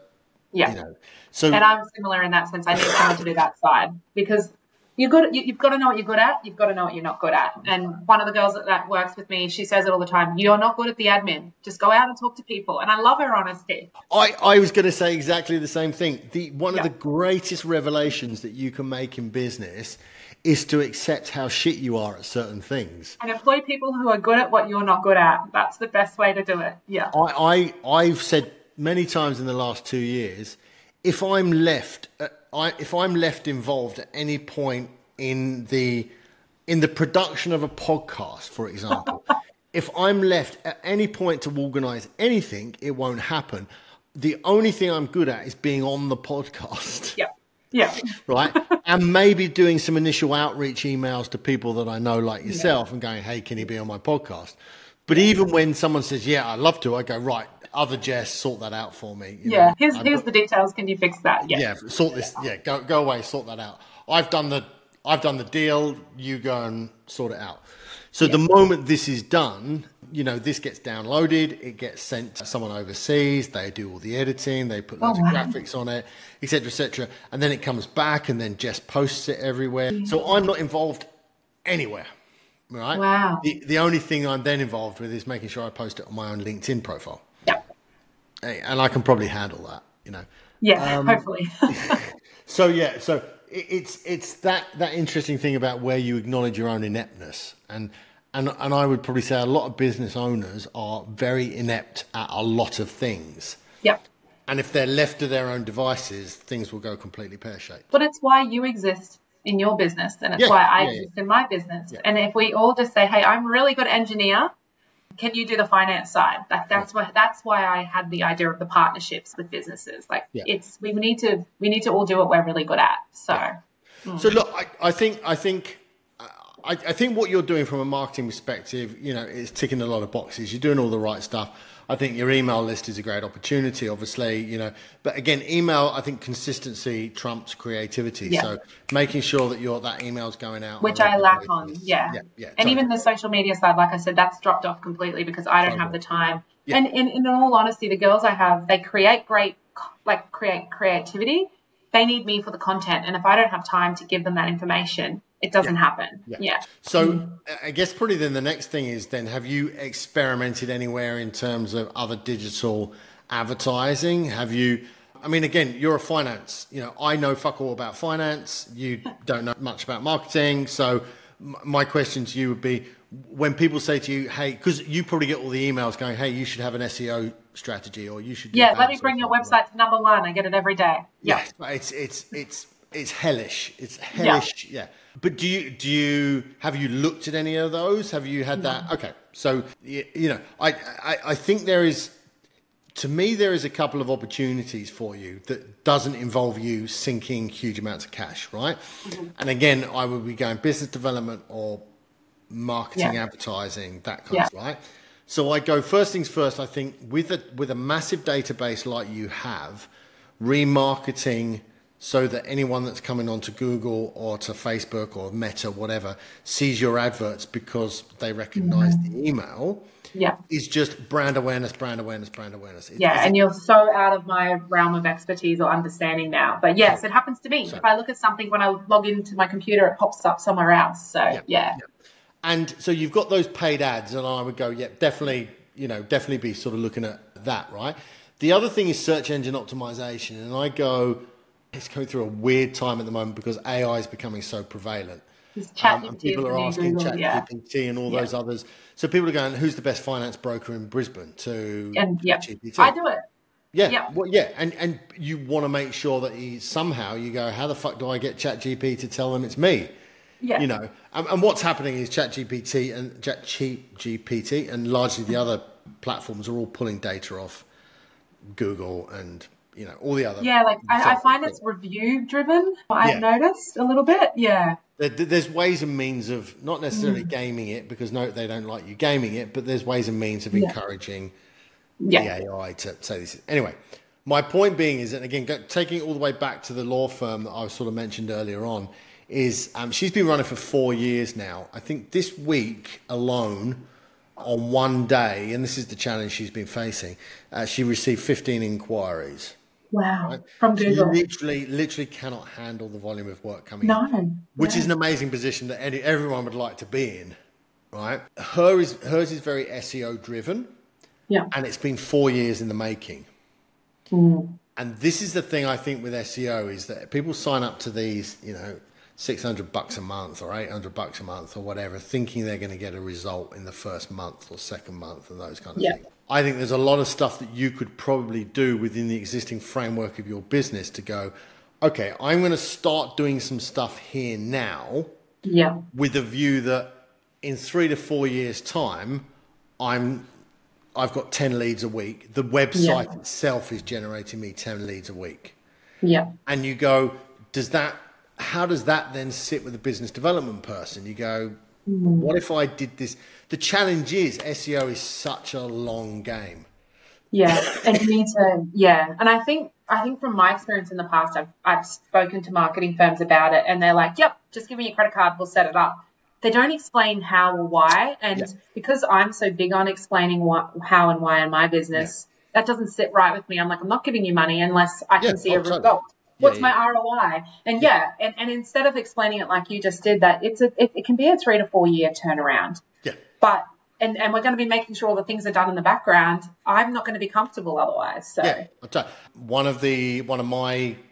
Speaker 1: So,
Speaker 2: and I'm similar in that sense. I need someone to do that side because you've got to know what you're good at. You've got to know what you're not good at. And one of the girls that works with me, she says it all the time. You're not good at the admin. Just go out and talk to people. And I love her honesty.
Speaker 1: I was going to say exactly the same thing. One of the greatest revelations that you can make in business is to accept how shit you are at certain things.
Speaker 2: And employ people who are good at what you're not good at. That's the best way to do it. Yeah.
Speaker 1: I've said many times in the last 2 years, if I'm left involved at any point in the production of a podcast, for example, if I'm left at any point to organise anything, it won't happen. The only thing I'm good at is being on the podcast.
Speaker 2: Yeah. Yeah.
Speaker 1: Right. And maybe doing some initial outreach emails to people that I know like yourself and going, hey, can you be on my podcast? But even when someone says, yeah, I'd love to, I go, right, other Jess, sort that out for me.
Speaker 2: Here's the details. Can you fix that?
Speaker 1: Yeah. Sort this. Yeah. Go away, sort that out. I've done the deal. You go and sort it out. So the moment this is done, this gets downloaded, it gets sent to someone overseas, they do all the editing, they put loads of graphics on it, etc., and then it comes back and then Jess posts it everywhere. So I'm not involved anywhere, right?
Speaker 2: Wow.
Speaker 1: The only thing I'm then involved with is making sure I post it on my own LinkedIn profile.
Speaker 2: Yeah.
Speaker 1: And I can probably handle that,
Speaker 2: Yeah, hopefully.
Speaker 1: So it's that interesting thing about where you acknowledge your own ineptness, and I would probably say a lot of business owners are very inept at a lot of things.
Speaker 2: Yeah.
Speaker 1: And if they're left to their own devices, things will go completely pear-shaped.
Speaker 2: But it's why you exist in your business, and it's why I exist in my business. And if we all just say, hey, I'm a really good engineer, can you do the finance side? Like that's why I had the idea of the partnerships with businesses. Like we need to all do what we're really good at. So
Speaker 1: So look, I think what you're doing from a marketing perspective, is ticking a lot of boxes. You're doing all the right stuff. I think your email list is a great opportunity, obviously, but again, email, I think consistency trumps creativity. Yeah. So making sure that that email's going out.
Speaker 2: Which I lack on. Yeah. And totally. Even the social media side, like I said, that's dropped off completely because I don't have the time. Yeah. And in all honesty, the girls I have, they create creativity. They need me for the content. And if I don't have time to give them that information, it doesn't happen. Yeah.
Speaker 1: So I guess probably then the next thing is then, have you experimented anywhere in terms of other digital advertising? Again, you're a finance, I know fuck all about finance. You don't know much about marketing. So my question to you would be, when people say to you, hey, because you probably get all the emails going, hey, you should have an SEO strategy, or you should.
Speaker 2: Let me bring your website to number one. I get it every day. Yeah.
Speaker 1: It's hellish. It's hellish. Yeah. But have you looked at any of those? Have you had that? Okay. So, I think there is a couple of opportunities for you that doesn't involve you sinking huge amounts of cash, right? Mm-hmm. And again, I would be going business development or marketing, advertising, that kind of, right? So I go first things first. I think with a massive database like you have, remarketing so that anyone that's coming onto Google or to Facebook or Meta, whatever, sees your adverts because they recognize the email.
Speaker 2: Yeah.
Speaker 1: Is just brand awareness.
Speaker 2: And you're so out of my realm of expertise or understanding now. But yes, it happens to me. So, if I look at something when I log into my computer, it pops up somewhere else. So yeah.
Speaker 1: And so you've got those paid ads, and I would go, definitely be sort of looking at that, right? The other thing is search engine optimization. And it's going through a weird time at the moment because AI is becoming so prevalent. And people are asking ChatGPT and all those others. So people are going, who's the best finance broker in Brisbane to ChatGPT?
Speaker 2: I do it.
Speaker 1: And you want to make sure that you go, how the fuck do I get ChatGPT to tell them it's me? Yeah. And what's happening is ChatGPT and largely the other platforms are all pulling data off Google and all the other.
Speaker 2: Yeah, I find it's review driven. I've noticed a little bit. Yeah.
Speaker 1: There's ways and means of not necessarily gaming it because they don't like you gaming it, but there's ways and means of encouraging the AI to say this. Anyway, my point being is that, again, taking it all the way back to the law firm that I sort of mentioned earlier on, is she's been running for 4 years now. I think this week alone, on one day, and this is the challenge she's been facing, she received 15 inquiries.
Speaker 2: Wow. Right? From Google.
Speaker 1: She literally cannot handle the volume of work coming in. Which is an amazing position that everyone would like to be in, right? Hers is very SEO driven.
Speaker 2: Yeah.
Speaker 1: And it's been 4 years in the making. Mm. And this is the thing I think with SEO is that people sign up to these, $600 a month or $800 a month or whatever, thinking they're going to get a result in the first month or second month and those kind of things. I think there's a lot of stuff that you could probably do within the existing framework of your business to go, okay, I'm going to start doing some stuff here now with a view that in 3 to 4 years' time, I've got 10 leads a week. The website itself is generating me 10 leads a week.
Speaker 2: Yeah.
Speaker 1: And you go, how does that then sit with a business development person? You go, what if I did this? The challenge is SEO is such a long game.
Speaker 2: Yeah. And you need to, And I think from my experience in the past, I've spoken to marketing firms about it and they're like, yep, just give me your credit card. We'll set it up. They don't explain how or why. And because I'm so big on explaining how and why in my business, that doesn't sit right with me. I'm like, I'm not giving you money unless I can see a result. What's my ROI? And and instead of explaining it like you just did, that it can be a 3 to 4 year turnaround.
Speaker 1: Yeah.
Speaker 2: But and we're going to be making sure all the things are done in the background. I'm not going to be comfortable otherwise. So
Speaker 1: one of my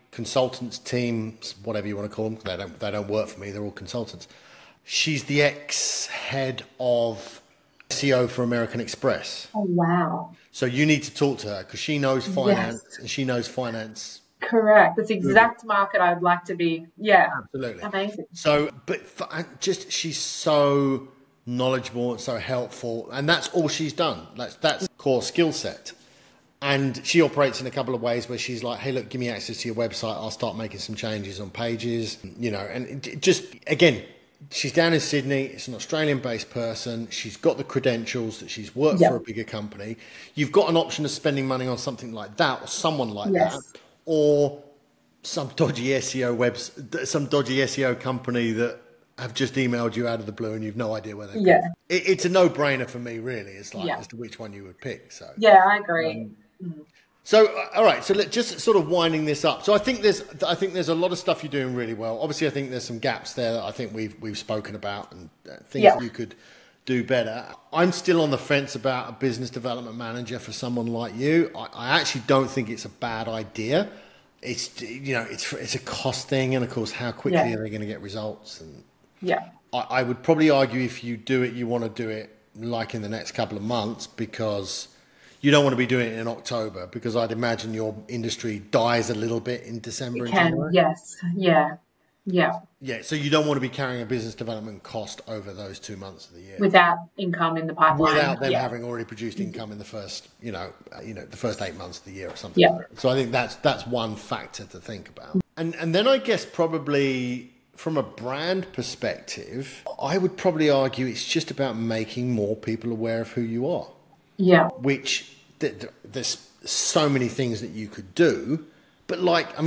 Speaker 1: consultants, teams, whatever you want to call them. They don't work for me. They're all consultants. She's the ex-head of SEO for American Express.
Speaker 2: Oh, wow.
Speaker 1: So you need to talk to her because she knows finance and she knows finance.
Speaker 2: Correct. That's the exact market I'd like to be. Yeah.
Speaker 1: Absolutely.
Speaker 2: Amazing.
Speaker 1: So, but she's so knowledgeable and so helpful, and that's all she's done. That's core skill set. And she operates in a couple of ways where she's like, hey, look, give me access to your website. I'll start making some changes on pages, and just, again, she's down in Sydney. It's an Australian-based person. She's got the credentials that she's worked for a bigger company. You've got an option of spending money on something like that or someone like that, or some dodgy SEO company that have just emailed you out of the blue and you've no idea where they're going. It's a no-brainer for me, really. It's like as to which one you would pick. So
Speaker 2: yeah, I agree.
Speaker 1: So, all right. So let's just sort of winding this up. So I think there's a lot of stuff you're doing really well. Obviously, I think there's some gaps there that I think we've spoken about and things that you could do better. I'm still on the fence about a business development manager for someone like you. I actually don't think it's a bad idea. It's it's a cost thing, and of course, how quickly are they going to get results? And I would probably argue if you do it, you want to do it like in the next couple of months because you don't want to be doing it in October because I'd imagine your industry dies a little bit in December and January.
Speaker 2: Yes. Yeah.
Speaker 1: So you don't want to be carrying a business development cost over those 2 months of the year
Speaker 2: without income in the pipeline.
Speaker 1: Without them having already produced income in the first, the first 8 months of the year or something. Like that. So I think that's one factor to think about. And then I guess probably from a brand perspective, I would probably argue it's just about making more people aware of who you are.
Speaker 2: Yeah.
Speaker 1: Which there's so many things that you could do, but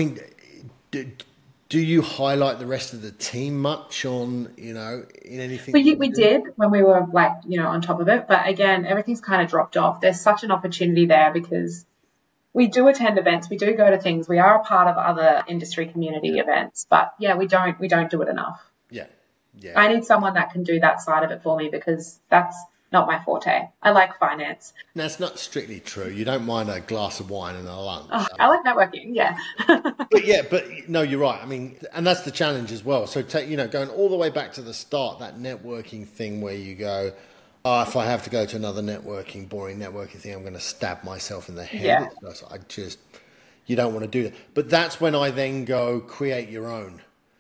Speaker 1: do you highlight the rest of the team much on, in anything?
Speaker 2: We did when we were on top of it. But again, everything's kind of dropped off. There's such an opportunity there because we do attend events. We do go to things. We are a part of other industry community events. But we don't do it enough. Yeah. I need someone that can do that side of it for me because that's not my forte. I like finance.
Speaker 1: Now, it's not strictly true. You don't mind a glass of wine and a lunch.
Speaker 2: Oh, I like networking,
Speaker 1: but no, you're right. I mean, and that's the challenge as well. So, going all the way back to the start, that networking thing where you go, if I have to go to another boring networking thing, I'm going to stab myself in the head. Yeah. You don't want to do that. But that's when I then go create your own.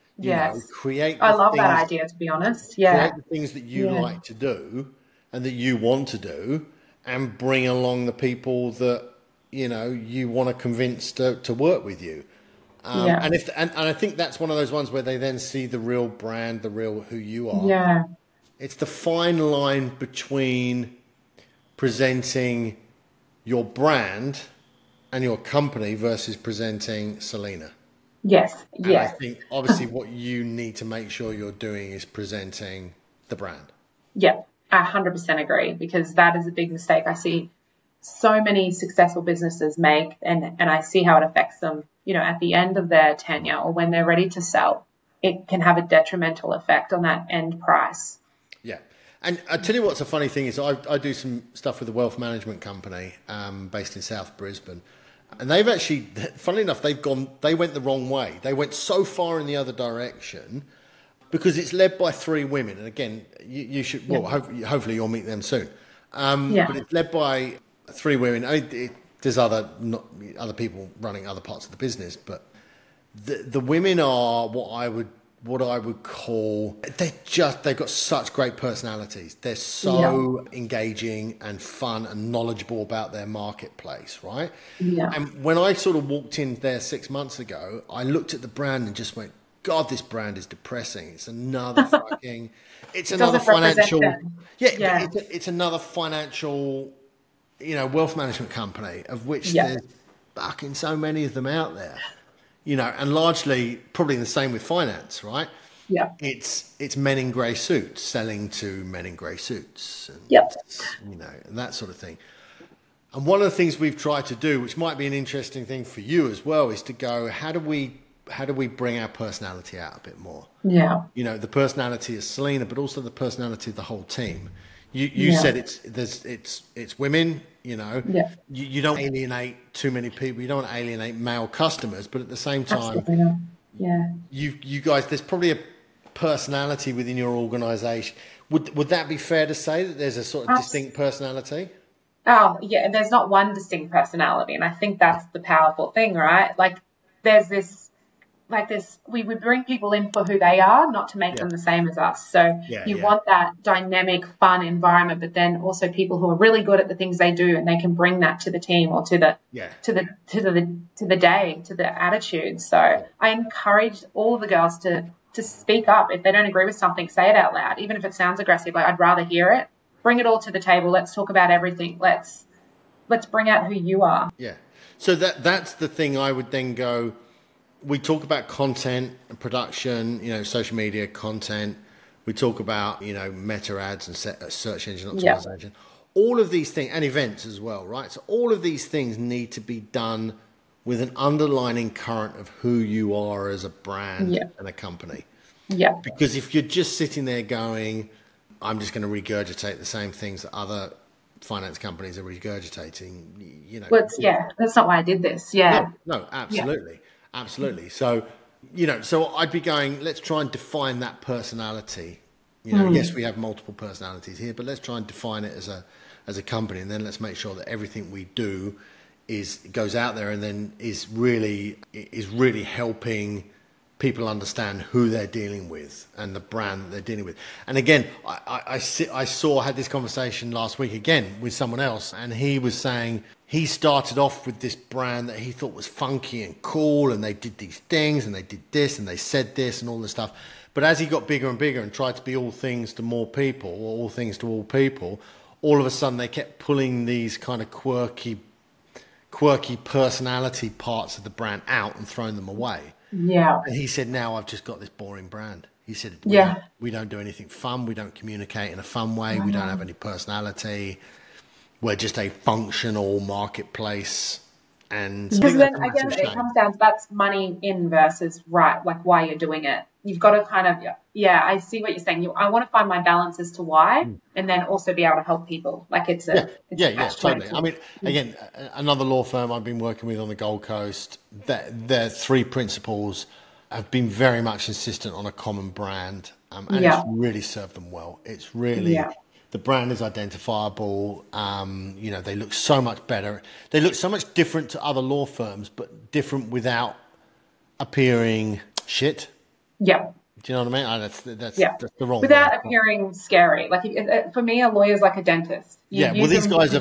Speaker 1: Create.
Speaker 2: I love that idea, to be honest. Yeah.
Speaker 1: Create the things that you like to do and that you want to do, and bring along the people that you want to convince to work with you. And I think that's one of those ones where they then see the real brand, the real who you are.
Speaker 2: Yeah,
Speaker 1: it's the fine line between presenting your brand and your company versus presenting Selena.
Speaker 2: Yes.
Speaker 1: And I think obviously what you need to make sure you're doing is presenting the brand.
Speaker 2: Yeah. I 100% agree because that is a big mistake I see so many successful businesses make and I see how it affects them, at the end of their tenure or when they're ready to sell. It can have a detrimental effect on that end price.
Speaker 1: Yeah. And I tell you what's a funny thing is I do some stuff with a wealth management company based in South Brisbane. And they've actually, funnily enough, they went the wrong way. They went so far in the other direction because it's led by 3 women. And again, you should, hopefully you'll meet them soon. But it's led by 3 women. There's other people running other parts of the business, but the women are what I would call, they've got such great personalities. They're so engaging and fun and knowledgeable about their marketplace, right? Yeah. And when I sort of walked in there 6 months ago, I looked at the brand and just went, God, this brand is depressing. It's another fucking, it's another financial, it's another financial, wealth management company of which there's fucking so many of them out there, and largely probably the same with finance, right? Yeah. It's men in grey suits selling to men in grey suits and, and that sort of thing. And one of the things we've tried to do, which might be an interesting thing for you as well, is to go, how do we bring our personality out a bit more? Yeah. The personality of Selena, but also the personality of the whole team. You said it's women, you know.
Speaker 2: Yeah.
Speaker 1: You don't alienate too many people. You don't want to alienate male customers, but at the same time,
Speaker 2: Absolutely not. Yeah.
Speaker 1: you guys, there's probably a personality within your organization. Would that be fair to say that there's a sort of distinct personality?
Speaker 2: Oh, yeah. There's not one distinct personality. And I think that's the powerful thing, right? Like, there's this, we would bring people in for who they are, not to make them the same as us. So you want that dynamic, fun environment, but then also people who are really good at the things they do and they can bring that to the team or to the day, to the attitude. So I encourage all of the girls to speak up. If they don't agree with something, say it out loud, even if it sounds aggressive. Like, I'd rather hear it. Bring it all to the table. Let's talk about everything. Let's bring out who you are.
Speaker 1: Yeah. So that's the thing. I would then go, we talk about content and production, you know, social media content. We talk about, you know, meta ads and search engine optimization. All of these things, and events as well, right? So all of these things need to be done with an underlining current of who you are as a brand and a company.
Speaker 2: Yeah.
Speaker 1: Because if you're just sitting there going, I'm just going to regurgitate the same things that other finance companies are regurgitating, you know.
Speaker 2: Well, that's not why I did this. Yeah.
Speaker 1: No, absolutely. Yeah. Absolutely. So, you know, so I'd be going, let's try and define that personality. You know, yes, we have multiple personalities here, but let's try and define it as a company, and then let's make sure that everything we do goes out there and then is really helping people understand who they're dealing with and the brand that they're dealing with. And again, I had this conversation last week again with someone else, and he was saying he started off with this brand that he thought was funky and cool, and they did these things and they did this and they said this and all this stuff. But as he got bigger and bigger and tried to be all things to more people, or all things to all people, all of a sudden they kept pulling these kind of quirky personality parts of the brand out and throwing them away.
Speaker 2: Yeah.
Speaker 1: And he said, now I've just got this boring brand. He said, we don't do anything fun. We don't communicate in a fun way. We don't have any personality. We're just a functional marketplace. And
Speaker 2: because then again, it comes down to that's money in versus like why you're doing it. You've got to kind of, I see what you're saying. I want to find my balance as to why, and then also be able to help people. Like it's
Speaker 1: totally. I mean, again, another law firm I've been working with on the Gold Coast, their three principles have been very much insistent on a common brand, and it's really served them well. It's really, the brand is identifiable. You know, they look so much better. They look so much different to other law firms, but different without appearing shit.
Speaker 2: Yeah.
Speaker 1: Do you know what I mean? That's the wrong
Speaker 2: without
Speaker 1: word.
Speaker 2: Appearing scary. Like for me, a lawyer's like a dentist.
Speaker 1: These guys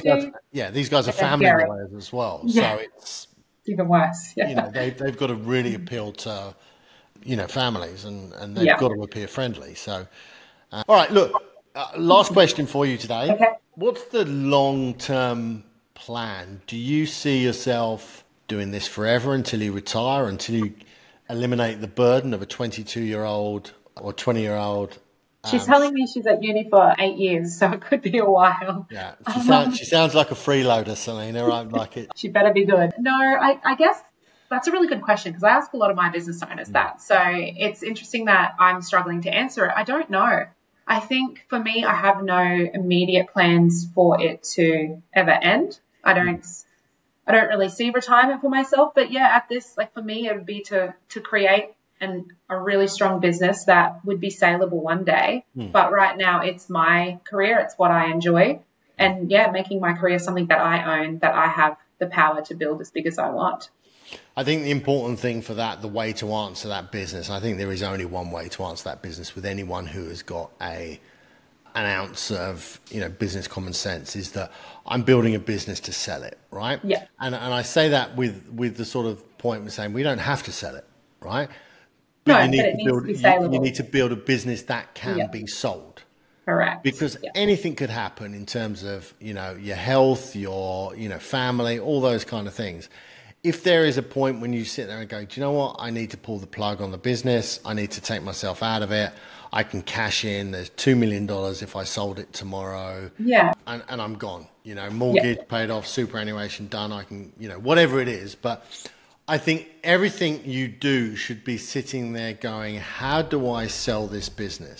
Speaker 1: are family lawyers as well.
Speaker 2: Yeah.
Speaker 1: So it's
Speaker 2: even worse. Yeah.
Speaker 1: You know, they've got to really appeal to, you know, families, and they've got to appear friendly. So, all right, look, last question for you today.
Speaker 2: Okay.
Speaker 1: What's the long-term plan? Do you see yourself doing this forever until you retire, until you eliminate the burden of a 22-year-old or 20-year-old?
Speaker 2: She's telling me she's at uni for 8 years, so it could be a while.
Speaker 1: Yeah, she sounds like a freeloader, Selena. I like it.
Speaker 2: She better be good. No, I guess that's a really good question, because I ask a lot of my business owners that. So it's interesting that I'm struggling to answer it. I don't know. I think for me, I have no immediate plans for it to ever end. I don't really see retirement for myself, but at this, like for me, it would be to create a really strong business that would be saleable one day. But right now it's my career. It's what I enjoy. And making my career something that I own, that I have the power to build as big as I want.
Speaker 1: I think the important thing for that, the way to answer that business, I think there is only one way to answer that business with anyone who has got an ounce of, you know, business common sense, is that I'm building a business to sell it, right?
Speaker 2: Yeah.
Speaker 1: And I say that with the sort of point of saying we don't have to sell it, right? But you need to build a business that can be sold.
Speaker 2: Correct.
Speaker 1: Because anything could happen in terms of, you know, your health, your, you know, family, all those kind of things. If there is a point when you sit there and go, do you know what? I need to pull the plug on the business. I need to take myself out of it. I can cash in. There's $2 million if I sold it tomorrow.
Speaker 2: Yeah.
Speaker 1: And I'm gone. You know, mortgage paid off, superannuation done. I can, you know, whatever it is. But I think everything you do should be sitting there going, how do I sell this business?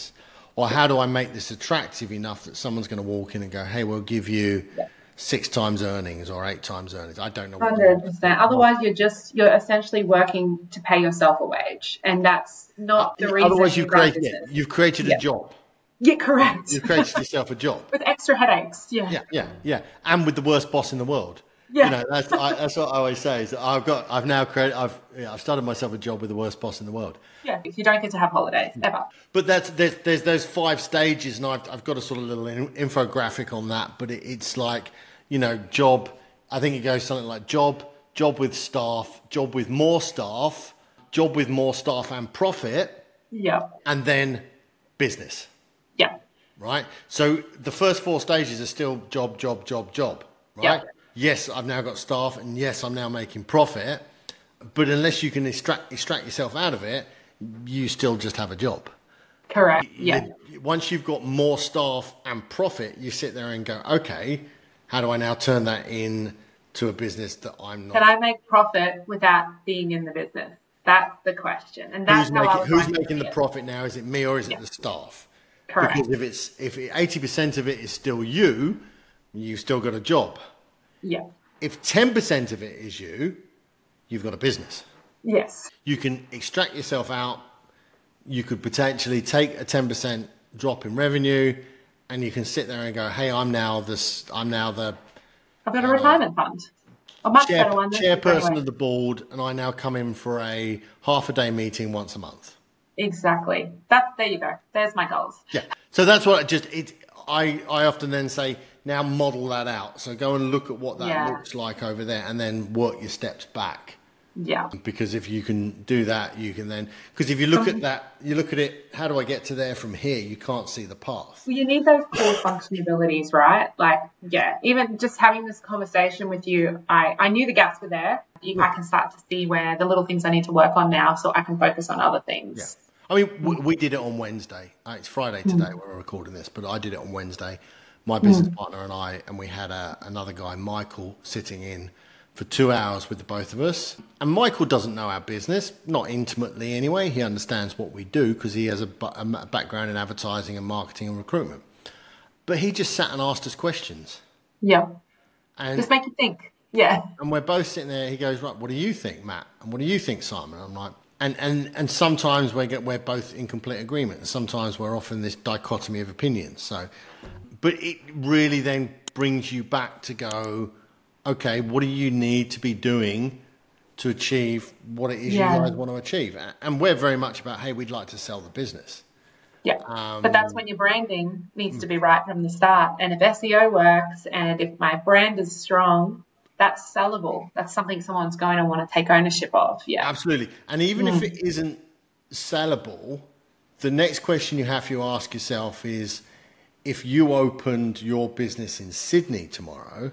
Speaker 1: Or how do I make this attractive enough that someone's going to walk in and go, hey, we'll give you 6 times earnings or 8 times earnings. I don't know what.
Speaker 2: 100%. Otherwise, you're essentially working to pay yourself a wage, and that's not the reason.
Speaker 1: Otherwise,
Speaker 2: you've
Speaker 1: created a job.
Speaker 2: Yeah, correct.
Speaker 1: You've created yourself a job
Speaker 2: with extra headaches. Yeah,
Speaker 1: and with the worst boss in the world.
Speaker 2: Yeah.
Speaker 1: You know, that's what I always say is that I've started myself a job with the worst boss in the world.
Speaker 2: Yeah, if you don't get to have holidays ever.
Speaker 1: But there's those 5 stages, and I've got a sort of little infographic on that. But it's like, you know, job. I think it goes something like job with staff, job with more staff and profit.
Speaker 2: Yeah.
Speaker 1: And then business.
Speaker 2: Yeah.
Speaker 1: Right. So the first 4 stages are still job. Right.
Speaker 2: Yeah.
Speaker 1: Yes, I've now got staff, and yes, I'm now making profit. But unless you can extract yourself out of it, you still just have a job.
Speaker 2: Correct. Yeah.
Speaker 1: Once you've got more staff and profit, you sit there and go, okay, how do I now turn that into a business that I'm not?
Speaker 2: Can I make profit without being in the business? That's the question. And that's
Speaker 1: who's making the profit now? Is it me or is it the staff?
Speaker 2: Correct.
Speaker 1: Because if 80% of it is still you've still got a job.
Speaker 2: Yeah.
Speaker 1: If 10% of it is you've got a business.
Speaker 2: Yes.
Speaker 1: You can extract yourself out. You could potentially take a 10% drop in revenue, and you can sit there and go, "Hey, I've got
Speaker 2: a retirement fund, a much better one.
Speaker 1: Chairperson of the board, and I now come in for a half-a-day meeting once a month."
Speaker 2: Exactly. There you go. There's my goals.
Speaker 1: Yeah. So that's what I often then say, now model that out. So go and look at what that looks like over there, and then work your steps back.
Speaker 2: Yeah.
Speaker 1: Because if you can do that, you can then, because if you look at that, you look at it, how do I get to there from here? You can't see the path.
Speaker 2: Well, you need those core function abilities, right? Like, even just having this conversation with you, I knew the gaps were there. I can start to see where the little things I need to work on now, so I can focus on other things.
Speaker 1: Yeah. I mean, we did it on Wednesday. It's Friday today when we're recording this, but I did it on Wednesday. My business partner and we had another guy, Michael, sitting in for 2 hours with the both of us. And Michael doesn't know our business, not intimately anyway. He understands what we do because he has a background in advertising and marketing and recruitment. But he just sat and asked us questions.
Speaker 2: Yeah.
Speaker 1: And
Speaker 2: just make you think. Yeah.
Speaker 1: And we're both sitting there. He goes, right, what do you think, Matt? And what do you think, Simon? I'm like, and sometimes we're both in complete agreement. And sometimes we're off in this dichotomy of opinions. So, but it really then brings you back to go, okay, what do you need to be doing to achieve what it is you guys want to achieve? And we're very much about, hey, we'd like to sell the business.
Speaker 2: Yeah, but that's when your branding needs to be right from the start. And if SEO works and if my brand is strong, that's sellable. That's something someone's going to want to take ownership of. Yeah,
Speaker 1: absolutely. And even if it isn't sellable, the next question you have to ask yourself is, if you opened your business in Sydney tomorrow,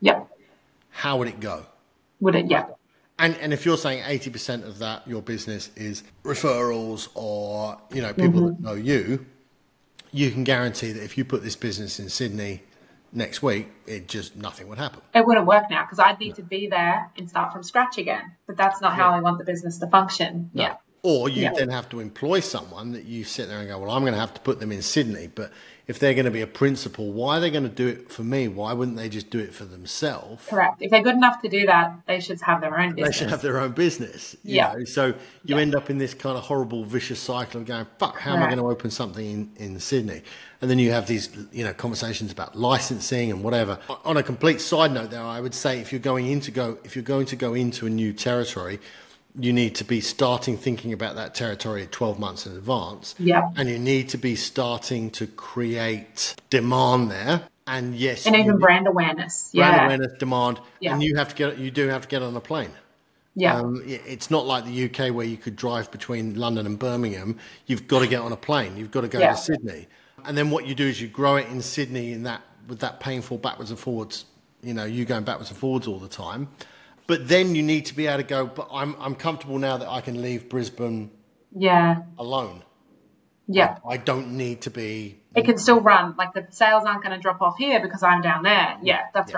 Speaker 1: how would it go?
Speaker 2: Would it? Yeah.
Speaker 1: And if you're saying 80% of that, your business is referrals or, people that know you, you can guarantee that if you put this business in Sydney next week, nothing would happen.
Speaker 2: It wouldn't work now because I'd need to be there and start from scratch again. But that's not how I want the business to function. No. Yeah.
Speaker 1: Or you then have to employ someone that you sit there and go, well, I'm going to have to put them in Sydney. But if they're going to be a principal, why are they going to do it for me? Why wouldn't they just do it for themselves?
Speaker 2: Correct. If they're good enough to do that, they should have their own business.
Speaker 1: They should have their own business. You know? So you end up in this kind of horrible, vicious cycle of going, fuck, how am I going to open something in Sydney? And then you have these, conversations about licensing and whatever. On a complete side note there, I would say if you're going to go into a new territory, you need to be starting thinking about that territory 12 months in advance.
Speaker 2: Yeah.
Speaker 1: And you need to be starting to create demand there. And yes.
Speaker 2: And even brand awareness.
Speaker 1: Brand awareness, demand.
Speaker 2: Yeah.
Speaker 1: And you do have to get on a plane.
Speaker 2: Yeah.
Speaker 1: It's not like the UK where you could drive between London and Birmingham. You've got to get on a plane. You've got to go to Sydney. And then what you do is you grow it in Sydney with that painful backwards and forwards, you going backwards and forwards all the time. But then you need to be able to go, but I'm comfortable now that I can leave Brisbane alone.
Speaker 2: Yeah.
Speaker 1: I don't need to be...
Speaker 2: It can still run. Like the sales aren't going to drop off here because I'm down there. Yeah, that's right.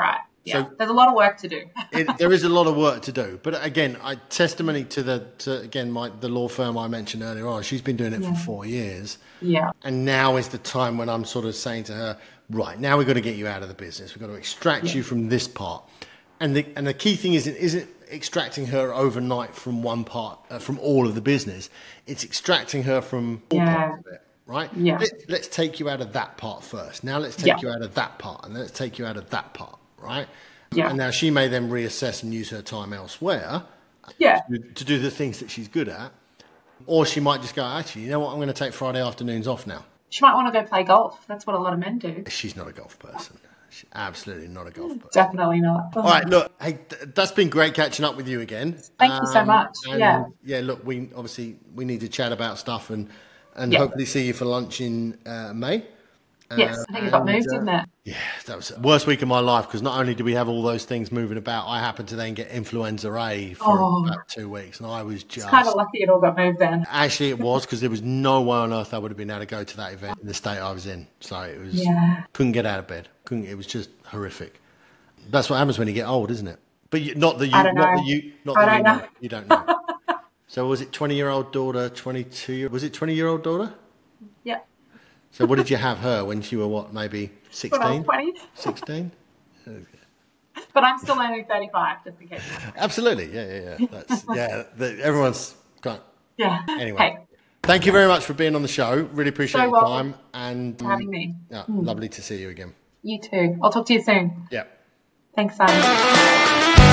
Speaker 2: Yeah.
Speaker 1: So
Speaker 2: there's a lot of work to do.
Speaker 1: there is a lot of work to do. But again, testimony to the law firm I mentioned earlier on. She's been doing it for 4 years.
Speaker 2: Yeah.
Speaker 1: And now is the time when I'm sort of saying to her, right, now we've got to get you out of the business. We've got to extract you from this part. And the key thing isn't extracting her overnight from one part, from all of the business. It's extracting her from all parts of it, right?
Speaker 2: Yeah.
Speaker 1: Let's take you out of that part first. Now let's take you out of that part, and then let's take you out of that part, right?
Speaker 2: Yeah.
Speaker 1: And now she may then reassess and use her time elsewhere to do the things that she's good at. Or she might just go, actually, you know what? I'm going to take Friday afternoons off now.
Speaker 2: She might want to go play golf. That's what a lot of men do.
Speaker 1: She's not a golf person. She's absolutely not a golf person.
Speaker 2: Definitely not.
Speaker 1: All right, look, hey, that's been great catching up with you again.
Speaker 2: Thank you so much.
Speaker 1: Yeah, look, we need to chat about stuff and hopefully see you for lunch in May.
Speaker 2: Yes, I think it got moved, didn't it?
Speaker 1: Yeah, that was the worst week of my life because not only do we have all those things moving about, I happened to then get influenza A for about 2 weeks, and I was just...
Speaker 2: It's kind of lucky it all got moved then.
Speaker 1: Actually, it was because there was no way on earth I would have been able to go to that event in the state I was in. So it was... Couldn't get out of bed. It was just horrific. That's what happens when you get old, isn't it? But you don't know. You don't know. So was it 20-year-old daughter, 22... Was it 20-year-old daughter?
Speaker 2: Yeah.
Speaker 1: So what did you have her when she were, what, maybe 16?
Speaker 2: When I was 20.
Speaker 1: 16?
Speaker 2: But I'm still only 35, just in case.
Speaker 1: Absolutely, yeah. That's, everyone's got...
Speaker 2: Yeah.
Speaker 1: Anyway,
Speaker 2: hey.
Speaker 1: Thank you very much for being on the show. Really appreciate your time. And
Speaker 2: having me.
Speaker 1: Yeah, lovely to see you again.
Speaker 2: You too. I'll talk to you soon.
Speaker 1: Yeah.
Speaker 2: Thanks, Simon.